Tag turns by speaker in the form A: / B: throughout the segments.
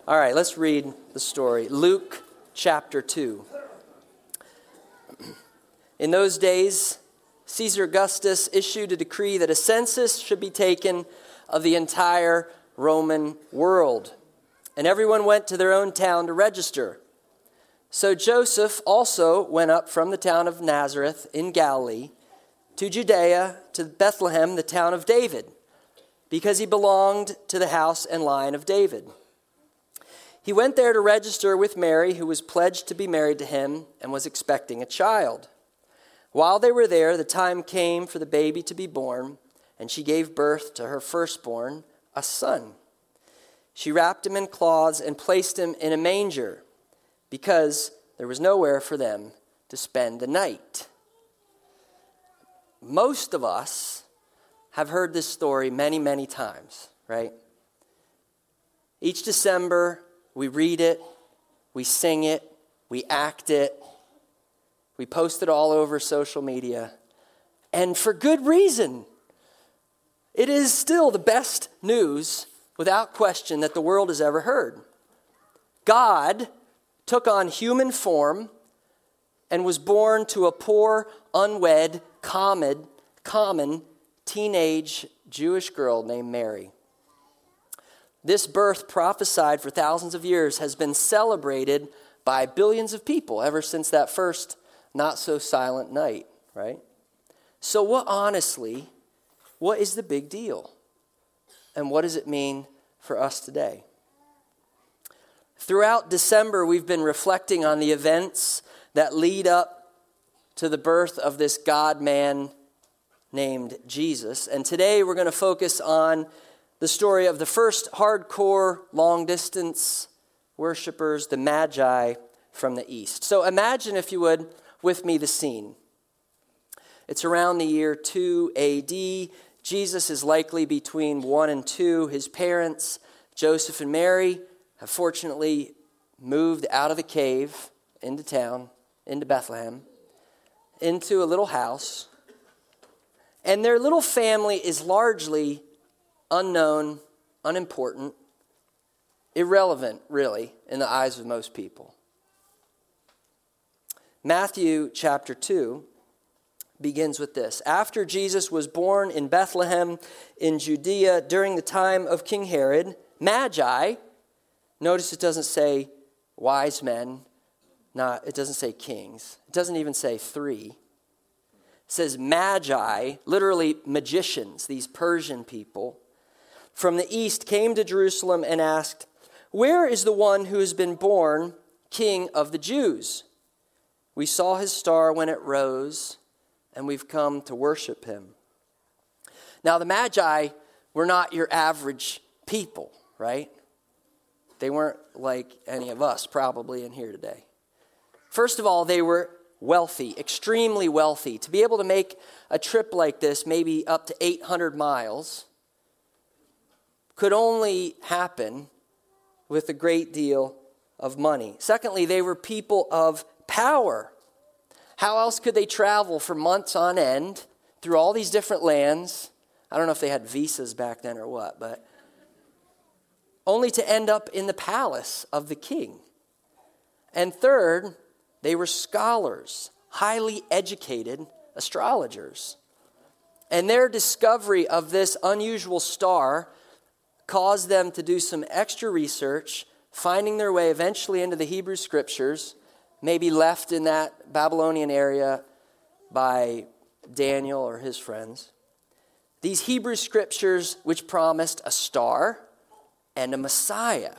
A: All right, let's read the story. Luke chapter 2. In those days, Caesar Augustus issued a decree that a census should be taken of the entire Roman world, and everyone went to their own town to register. So Joseph also went up from the town of Nazareth in Galilee to Judea, to Bethlehem, the town of David, because he belonged to the house and line of David. He went there to register with Mary, who was pledged to be married to him and was expecting a child. While they were there, the time came for the baby to be born, and she gave birth to her firstborn, a son. She wrapped him in cloths and placed him in a manger, because there was nowhere for them to spend the night. Most of us have heard this story many, many times, right? Each December, we read it, we sing it, we act it, we post it all over social media, and for good reason. It is still the best news, without question, that the world has ever heard. God took on human form and was born to a poor, unwed, common teenage Jewish girl named Mary. This birth, prophesied for thousands of years, has been celebrated by billions of people ever since that first not-so-silent night, right? So what is the big deal? And what does it mean for us today? Throughout December, we've been reflecting on the events that lead up to the birth of this God-man named Jesus. And today we're going to focus on the story of the first hardcore long-distance worshipers, the Magi from the East. So imagine, if you would, with me the scene. It's around the year 2 AD. Jesus is likely between 1 and 2. His parents, Joseph and Mary, have fortunately moved out of the cave into town, into Bethlehem, into a little house. And their little family is largely unknown, unimportant, irrelevant, really, in the eyes of most people. Matthew chapter 2 begins with this. After Jesus was born in Bethlehem in Judea during the time of King Herod, Magi, notice it doesn't say wise men, it doesn't say kings, it doesn't even say 3. It says Magi, literally magicians, these Persian people, from the east came to Jerusalem and asked, "Where is the one who has been born King of the Jews? We saw his star when it rose, and we've come to worship him." Now, the Magi were not your average people, right? They weren't like any of us probably in here today. First of all, they were wealthy, extremely wealthy. To be able to make a trip like this, maybe up to 800 miles, could only happen with a great deal of money. Secondly, they were people of power. How else could they travel for months on end through all these different lands? I don't know if they had visas back then or what, but only to end up in the palace of the king. And third, they were scholars, highly educated astrologers. And their discovery of this unusual star caused them to do some extra research, finding their way eventually into the Hebrew Scriptures, maybe left in that Babylonian area by Daniel or his friends. These Hebrew Scriptures which promised a star and a Messiah.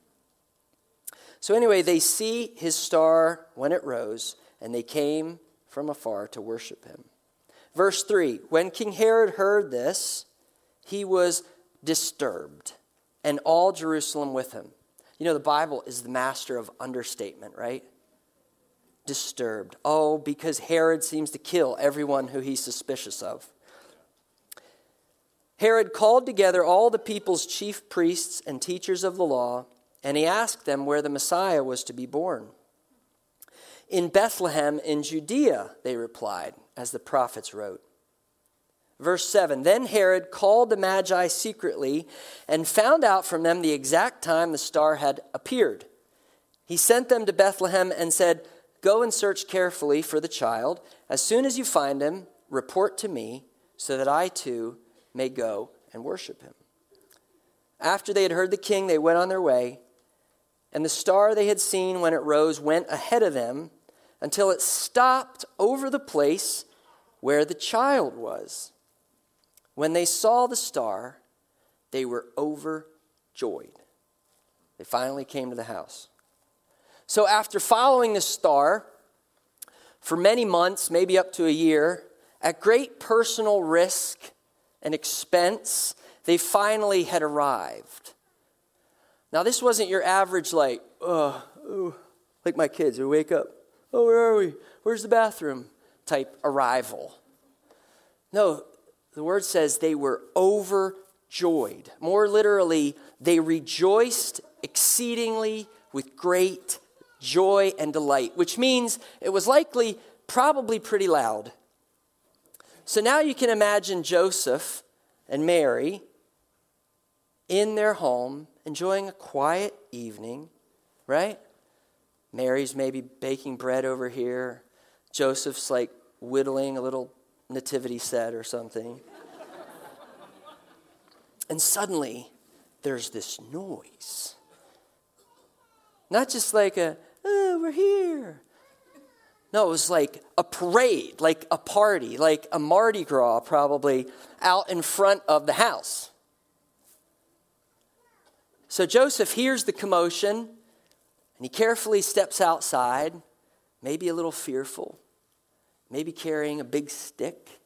A: So anyway, they see his star when it rose, and they came from afar to worship him. Verse 3, when King Herod heard this, he was disturbed, and all Jerusalem with him. You know, the Bible is the master of understatement, right? Disturbed. Oh, because Herod seems to kill everyone who he's suspicious of. Herod called together all the people's chief priests and teachers of the law, and he asked them where the Messiah was to be born. "In Bethlehem in Judea," they replied, as the prophets wrote. Verse 7, then Herod called the Magi secretly and found out from them the exact time the star had appeared. He sent them to Bethlehem and said, go and search carefully for the child. As soon as you find him, report to me so that I too may go and worship him. After they had heard the king, they went on their way, and the star they had seen when it rose went ahead of them until it stopped over the place where the child was. When they saw the star, they were overjoyed. They finally came to the house. So after following the star for many months, maybe up to a year, at great personal risk and expense, they finally had arrived. Now, this wasn't your average, like my kids who wake up, oh, where are we? Where's the bathroom? Type arrival. No, the word says they were overjoyed. More literally, they rejoiced exceedingly with great joy and delight, which means it was likely probably pretty loud. So now you can imagine Joseph and Mary in their home, enjoying a quiet evening, right? Mary's maybe baking bread over here. Joseph's like whittling a little nativity set or something. And suddenly, there's this noise. Not just like we're here. No, it was like a parade, like a party, like a Mardi Gras probably out in front of the house. So Joseph hears the commotion, and he carefully steps outside, maybe a little fearful, maybe carrying a big stick.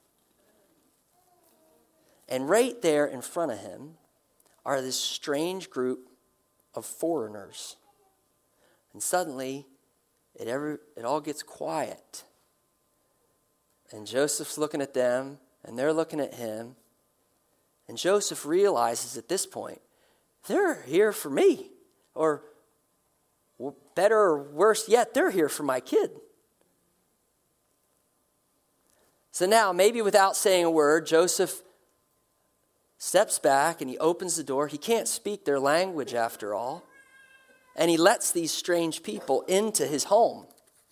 A: And right there in front of him are this strange group of foreigners. And suddenly, it all gets quiet. And Joseph's looking at them, and they're looking at him. And Joseph realizes at this point, they're here for me. Or better or worse yet, they're here for my kid. So now, maybe without saying a word, Joseph steps back and he opens the door. He can't speak their language after all. And he lets these strange people into his home.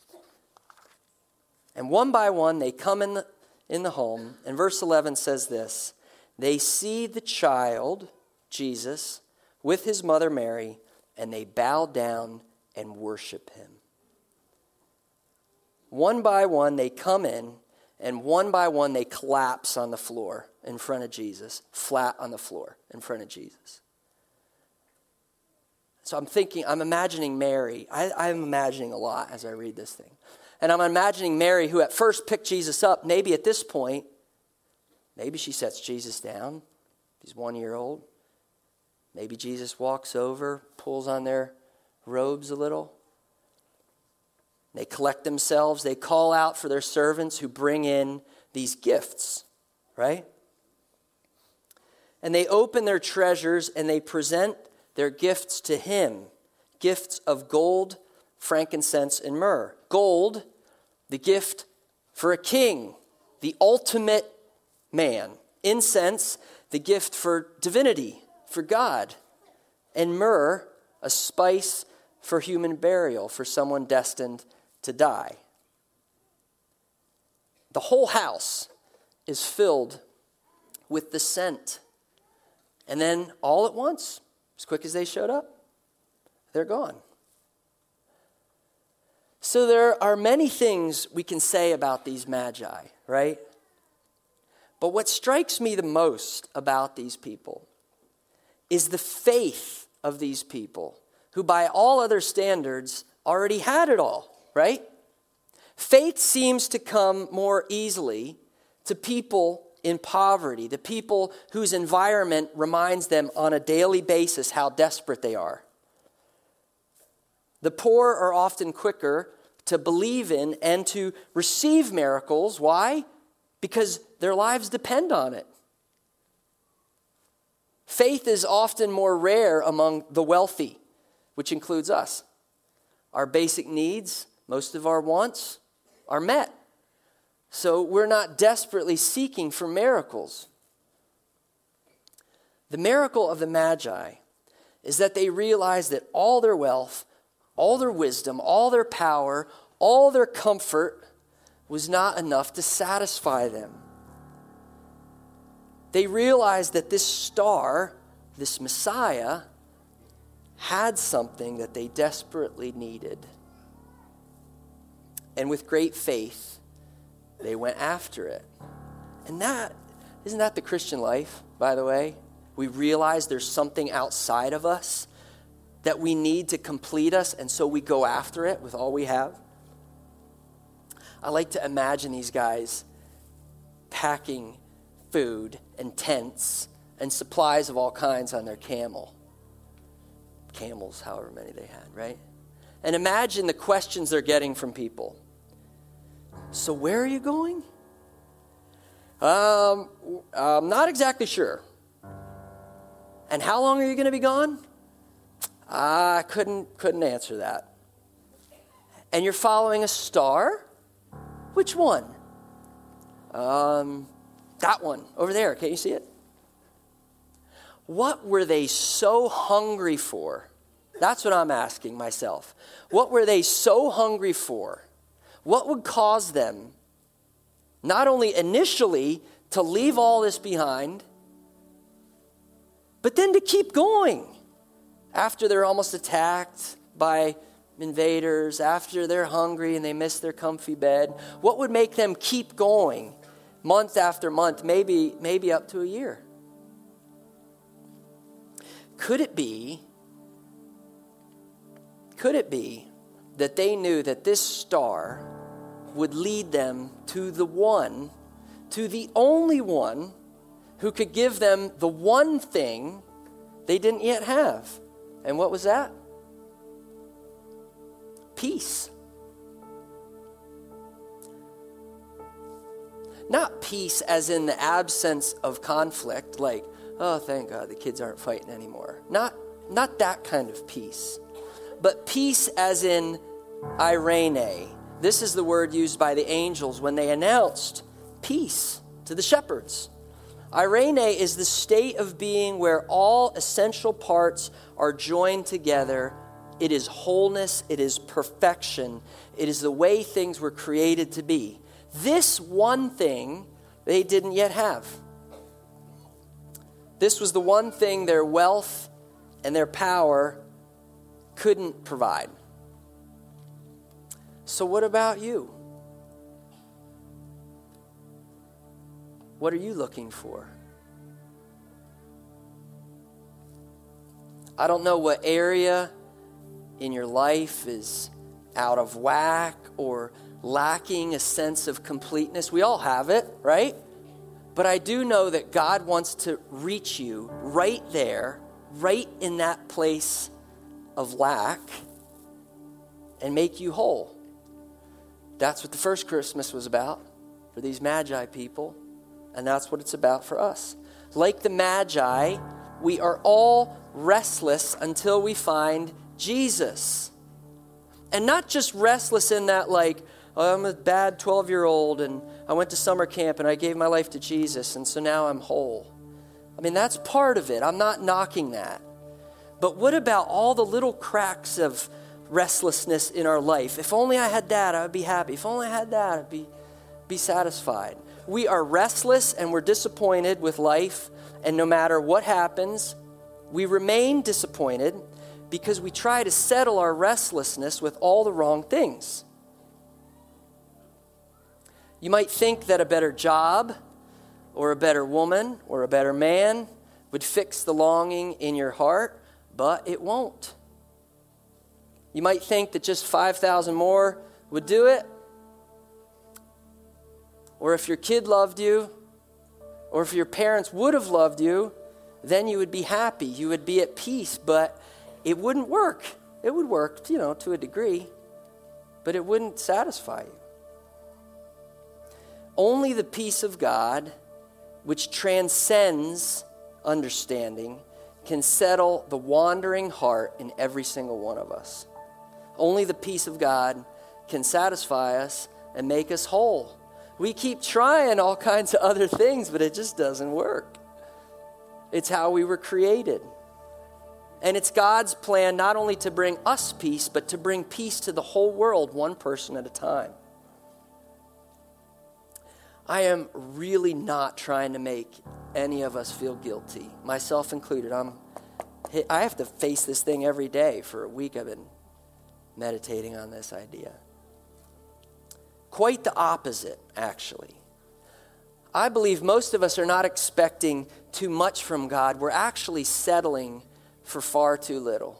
A: And one by one, they come in the home. And verse 11 says this, they see the child, Jesus, with his mother Mary, and they bow down and worship him. One by one, they come in, and one by one, they collapse on the floor in front of Jesus, flat on the floor in front of Jesus. So I'm imagining Mary. I'm imagining a lot as I read this thing. And I'm imagining Mary, who at first picked Jesus up, maybe at this point, maybe she sets Jesus down. He's 1 year old. Maybe Jesus walks over, pulls on their robes a little. They collect themselves. They call out for their servants who bring in these gifts, right? And they open their treasures and they present their gifts to him. Gifts of gold, frankincense, and myrrh. Gold, the gift for a king, the ultimate man. Incense, the gift for divinity, for God. And myrrh, a spice for human burial, for someone destined to die. The whole house is filled with the scent. And then all at once, as quick as they showed up, they're gone. So there are many things we can say about these magi, right? But what strikes me the most about these people is the faith of these people, who by all other standards already had it all, right? Faith seems to come more easily to people in poverty, the people whose environment reminds them on a daily basis how desperate they are. The poor are often quicker to believe in and to receive miracles. Why? Because their lives depend on it. Faith is often more rare among the wealthy, which includes us. Our basic needs, most of our wants, are met. So we're not desperately seeking for miracles. The miracle of the Magi is that they realized that all their wealth, all their wisdom, all their power, all their comfort was not enough to satisfy them. They realized that this star, this Messiah, had something that they desperately needed. And with great faith, they went after it. And isn't that the Christian life, by the way? We realize there's something outside of us that we need to complete us, and so we go after it with all we have. I like to imagine these guys packing food and tents and supplies of all kinds on their camels, however many they had, right? And imagine the questions they're getting from people. So where are you going? I'm not exactly sure. And how long are you going to be gone? I couldn't answer that. And you're following a star? Which one? That one over there. Can you see it? What were they so hungry for? That's what I'm asking myself. What were they so hungry for? What would cause them not only initially to leave all this behind, but then to keep going after they're almost attacked by invaders, after they're hungry and they miss their comfy bed? What would make them keep going month after month, maybe up to a year? Could it be that they knew that this star would lead them to the only one who could give them the one thing they didn't yet have? And what was that? Peace. Not peace as in the absence of conflict, like, oh, thank God the kids aren't fighting anymore. Not that kind of peace. But peace as in eirene. This is the word used by the angels when they announced peace to the shepherds. Eirene is the state of being where all essential parts are joined together. It is wholeness. It is perfection. It is the way things were created to be. This one thing they didn't yet have. This was the one thing their wealth and their power couldn't provide. So what about you? What are you looking for? I don't know what area in your life is out of whack or lacking a sense of completeness. We all have it, right? But I do know that God wants to reach you right there, right in that place of lack, and make you whole. That's what the first Christmas was about for these Magi people, and that's what it's about for us. Like the Magi, we are all restless until we find Jesus. And not just restless in that, like, oh, I'm a bad 12-year-old and I went to summer camp and I gave my life to Jesus and so now I'm whole. I mean, that's part of it. I'm not knocking that. But what about all the little cracks of restlessness in our life? If only I had that, I would be happy. If only I had that, I'd be satisfied. We are restless and we're disappointed with life, and no matter what happens, we remain disappointed because we try to settle our restlessness with all the wrong things. You might think that a better job or a better woman or a better man would fix the longing in your heart, but it won't. You might think that just 5,000 more would do it. Or if your kid loved you, or if your parents would have loved you, then you would be happy. You would be at peace, but it wouldn't work. It would work, to a degree, but it wouldn't satisfy you. Only the peace of God, which transcends understanding, can settle the wandering heart in every single one of us. Only the peace of God can satisfy us and make us whole. We keep trying all kinds of other things, but it just doesn't work. It's how we were created. And it's God's plan not only to bring us peace, but to bring peace to the whole world, one person at a time. I am really not trying to make any of us feel guilty, myself included. I have to face this thing every day. For a week I've been meditating on this idea. Quite the opposite, actually. I believe most of us are not expecting too much from God. We're actually settling for far too little.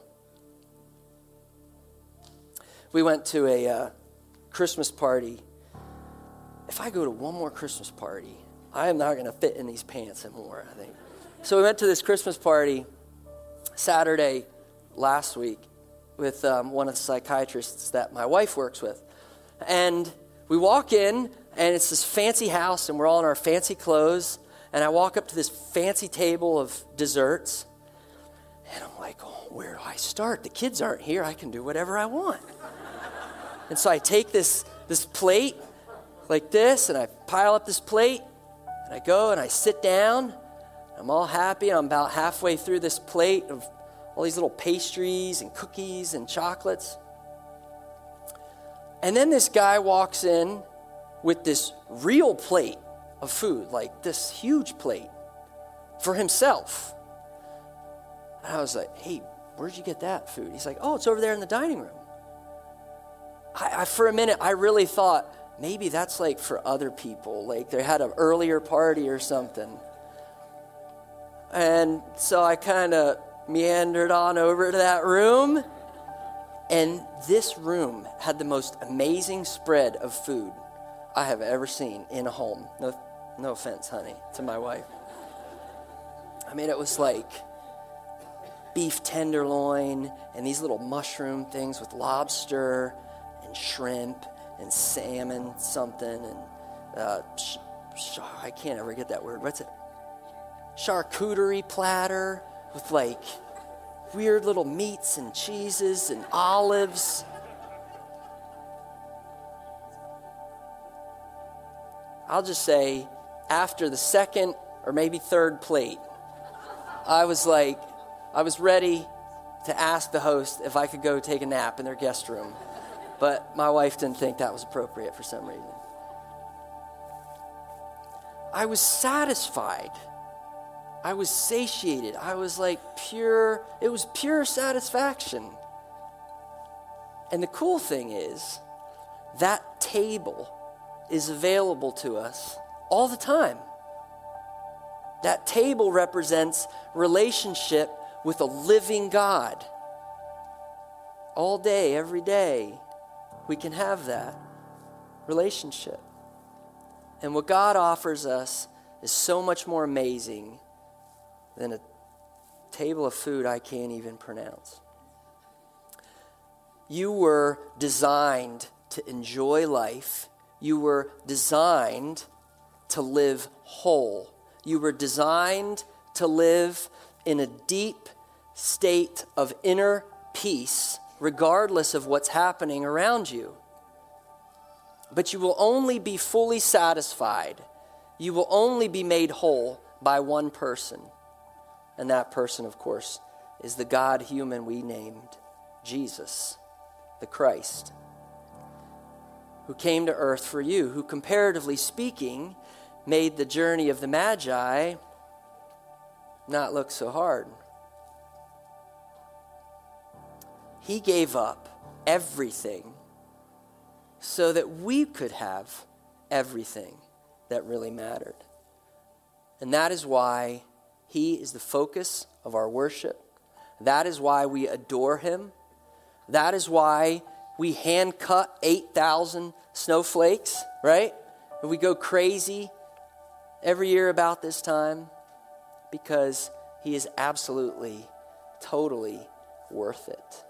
A: We went to a Christmas party. If I go to one more Christmas party, I am not going to fit in these pants anymore, I think. So we went to this Christmas party Saturday last week with one of the psychiatrists that my wife works with. And we walk in, and it's this fancy house, and we're all in our fancy clothes. And I walk up to this fancy table of desserts. And I'm like, oh, where do I start? The kids aren't here. I can do whatever I want. And so I take this plate like this, and I pile up this plate, and I go and I sit down. I'm all happy. I'm about halfway through this plate of all these little pastries and cookies and chocolates. And then this guy walks in with this real plate of food, like this huge plate for himself. And I was like, hey, where'd you get that food? He's like, oh, it's over there in the dining room. I for a minute, I really thought, maybe that's like for other people. Like they had an earlier party or something. And so I kind of meandered on over to that room. And this room had the most amazing spread of food I have ever seen in a home. No offense, honey, to my wife. I mean, it was like beef tenderloin and these little mushroom things with lobster and shrimp and salmon something and I can't ever get that word. What's it? Charcuterie platter with like weird little meats and cheeses and olives. I'll just say, after the second or maybe third plate, I was ready to ask the host if I could go take a nap in their guest room. But my wife didn't think that was appropriate for some reason. I was satisfied. I was satiated. I was like it was pure satisfaction. And the cool thing is, that table is available to us all the time. That table represents relationship with a living God. All day, every day, we can have that relationship. And what God offers us is so much more amazing than a table of food I can't even pronounce. You were designed to enjoy life. You were designed to live whole. You were designed to live in a deep state of inner peace, regardless of what's happening around you. But you will only be fully satisfied. You will only be made whole by one person. And that person, of course, is the God-human we named Jesus, the Christ, who came to earth for you, who, comparatively speaking, made the journey of the Magi not look so hard. He gave up everything so that we could have everything that really mattered. And that is why he is the focus of our worship. That is why we adore him. That is why we hand cut 8,000 snowflakes, right? And we go crazy every year about this time, because he is absolutely, totally worth it.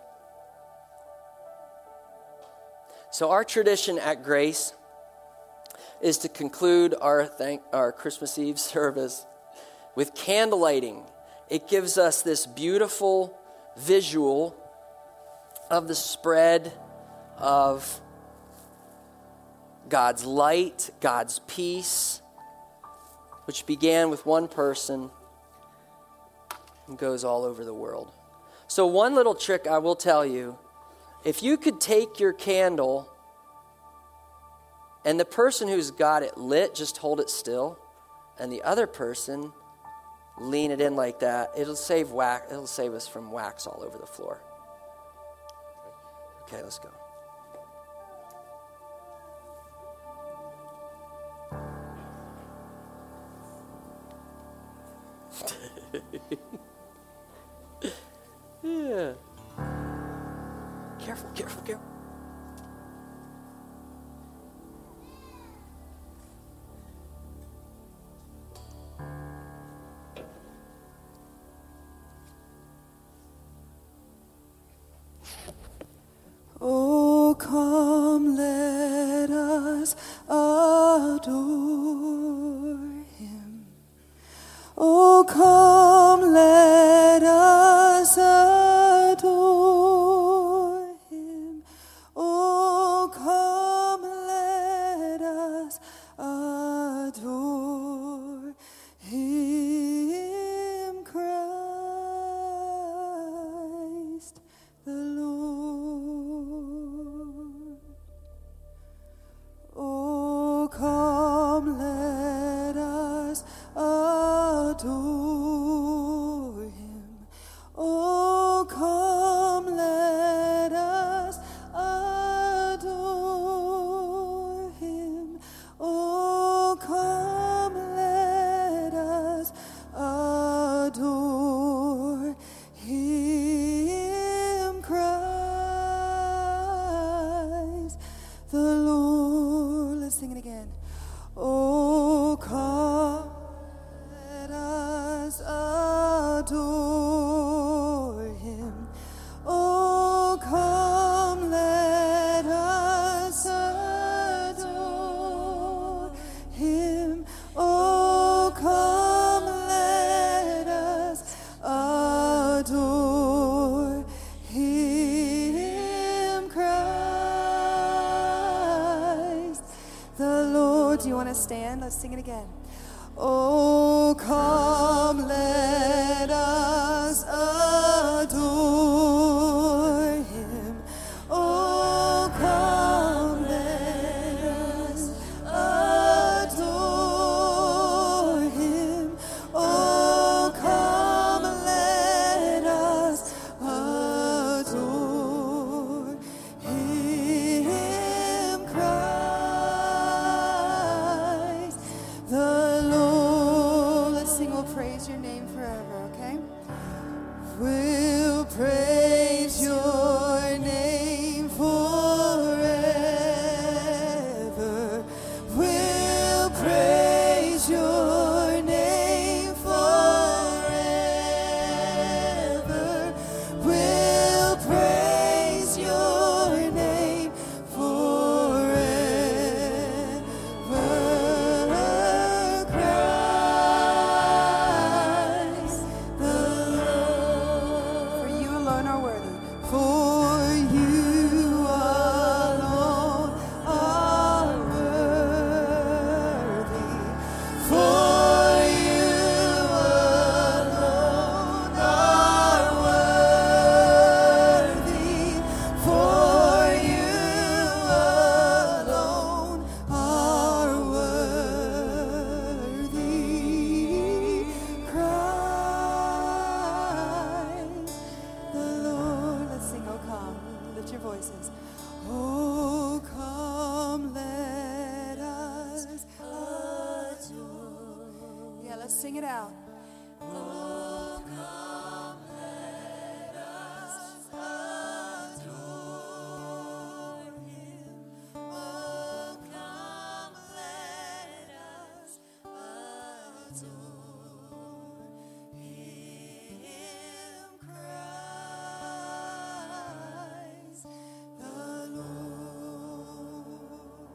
A: So our tradition at Grace is to conclude our Christmas Eve service with candle lighting. It gives us this beautiful visual of the spread of God's light, God's peace, which began with one person and goes all over the world. So one little trick I will tell you, if you could take your candle and the person who's got it lit, just hold it still, and the other person lean it in like that, it'll save us from wax all over the floor. Okay, let's go. Yeah. Careful.
B: Oh, come, let us adore him. Oh, come, let us adore him. Oh, come, let us adore him, Christ the Lord. Oh, come, let us adore him. Oh, come, let us adore him. Oh, come, let us adore him, Christ the Lord. Let's sing it again. Oh, come, let us adore him. Oh, come, let us adore him. Oh, come, let us adore him, Christ the Lord. Do you want to stand? Let's sing it again. Oh, come, let us adore him. Oh, come, let us adore him. Oh, come, let us adore him, Christ the Lord. Let's sing, we'll praise your name forever, okay? We'll praise your name forever. We'll praise your name forever. We'll praise your name forever, Christ the Lord. For you alone are worthy. For you alone are worthy. For you alone are worthy. For you alone are worthy, Christ the Lord. Let's sing, oh come, lift your voices. Oh come, let us adore. Yeah, let's sing it out. Oh come, let us adore him. Oh come, let us adore him, Christ the Lord.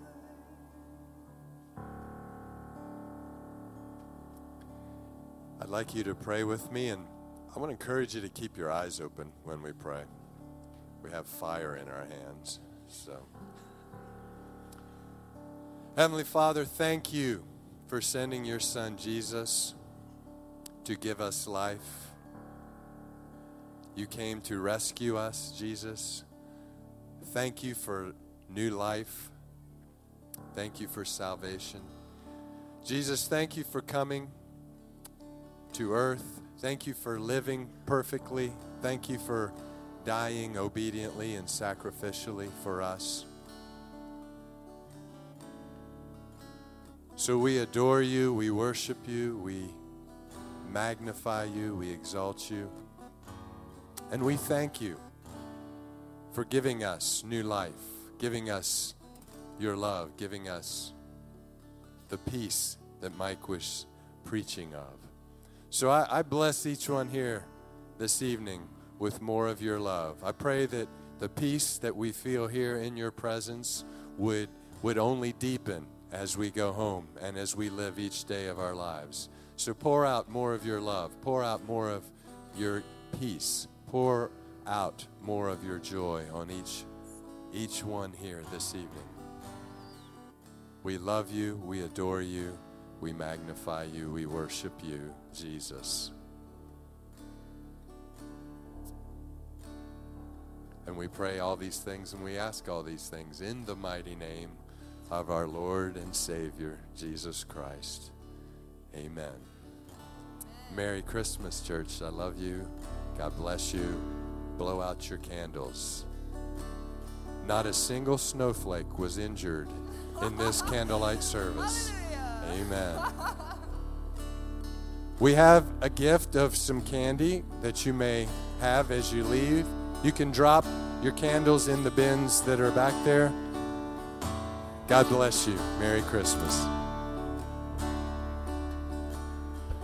C: I'd like you to pray with me, and I want to encourage you to keep your eyes open when we pray. We have fire in our hands, so. Heavenly Father, thank you for sending your Son, Jesus, to give us life. You came to rescue us, Jesus. Thank you for new life. Thank you for salvation. Jesus, thank you for coming to earth. Thank you for living perfectly. Thank you for dying obediently and sacrificially for us. So we adore you, we worship you, we magnify you, we exalt you. And we thank you for giving us new life, giving us your love, giving us the peace that Mike was preaching of. So I bless each one here this evening with more of your love. I pray that the peace that we feel here in your presence would only deepen as we go home and as we live each day of our lives. So pour out more of your love. Pour out more of your peace. Pour out more of your joy on each one here this evening. We love you. We adore you. We magnify you. We worship you, Jesus. And we pray all these things and we ask all these things in the mighty name of our Lord and Savior, Jesus Christ. Amen. Merry Christmas, church. I love you. God bless you. Blow out your candles. Not a single snowflake was injured in this candlelight service. Amen. We have a gift of some candy that you may have as you leave. You can drop your candles in the bins that are back there. God bless you. Merry Christmas.